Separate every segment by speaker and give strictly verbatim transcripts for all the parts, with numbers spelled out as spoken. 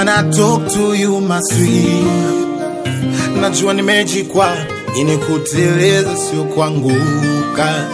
Speaker 1: When I talk to you my sweet, najua nimejikwa, inikuteleza sio kuanguka.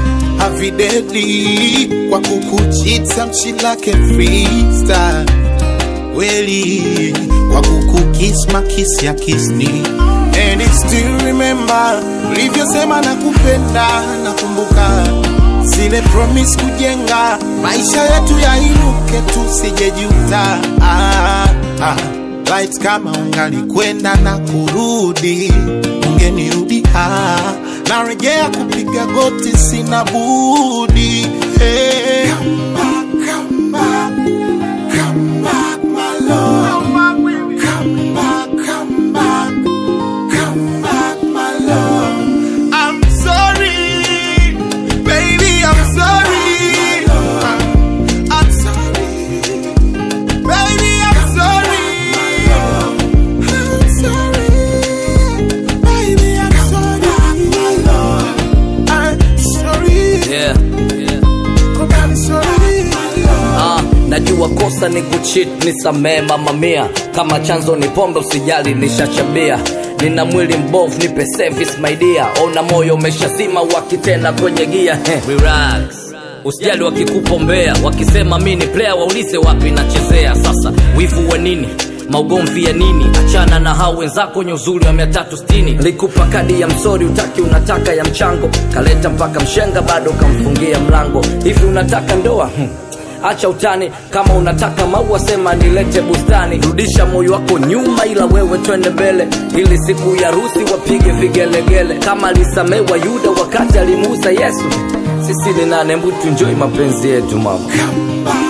Speaker 1: Avidedi kwa kukuchita mchilake freestyle, weli kwa kukukiss makisi ya kisni. And I still remember ulivyosema nakupenda, nakumbuka zile promise kujenga maisha yetu yainuke tusijejuta. Ah, ah. Lights kama ungali kwenda na kurudi, ungenirudi ah. Narejea kupiga goti sina budi. Hey. Come back, come back, come back my love. Come back, come back, come back my love. I'm sorry, baby, I'm sorry. I'm sorry, baby, I'm sorry. I'm sorry, baby, I'm sorry. I'm sorry.
Speaker 2: Yeah, yeah.
Speaker 1: I'm sorry.
Speaker 2: Ah, najua kosa ni kucheat, nisamee mama mia. Kama chanzo ni pombe usijali nishachabia. Nina mwili mbovu nipe service my dear. Ona moyo umeshazima wakitena kwenye gia. Relax, usijali wakikupombea. Wakisema mimi ni player waulize wapi nachezea. Sasa wivu wa nini? Maugomvi ya nini? Achana na hao wenzako nye uzuri wa mia tatu sitini. Likupa kadi ya msori utaki unataka ya mchango. Kaleta mpaka mshenga bado kamfungia mlango. Hivi unataka ndoa? Hmm. Acha utani, kama unataka maua sema nilete bustani. Rudisha moyo wako nyuma ila wewe twende mbele. Ili siku ya harusi wapige vigelegele. Kama alisamewa Yuda wakati alimuuza Yesu. Sisi ni nane, mbu tuenjoy mapenzi yetu mama.
Speaker 1: Come back.